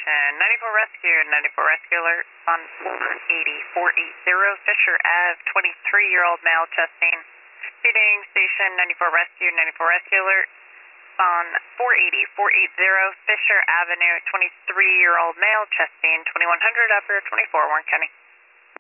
station. 94 Rescue, 94 Rescue alert on 480 Fisher Ave, 23-year-old male chesting. Feeding station 94 Rescue, 94 Rescue alert on 480 Fisher Avenue, 23-year-old male chesting, 2100 upper, 24 Warren County.